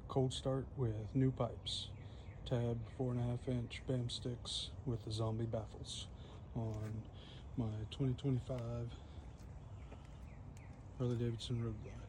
cold start with new pipes. Tab 4.5-inch BAM sticks with the zombie baffles on my 2025 Harley Davidson Road Glide.